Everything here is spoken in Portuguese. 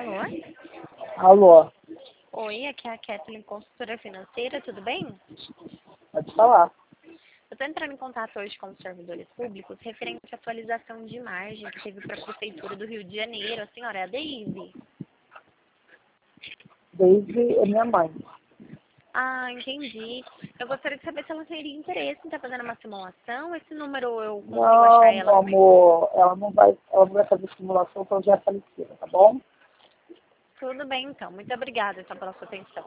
Alô? Alô, Oi, aqui é a Kathleen, consultora financeira, tudo bem? pode falar. Eu estou entrando em contato hoje com os servidores públicos referente à atualização de margem que teve para a Prefeitura do Rio de Janeiro. A senhora é a Deise? Desde a minha mãe. Ah, entendi. Eu gostaria de saber se ela teria interesse em estar fazendo uma simulação. Esse número eu consigo achar Não, ela meu como é? amor, ela não vai fazer simulação porque ela já é falecida, tá bom? Tudo bem, então. Muito obrigada então, pela sua atenção.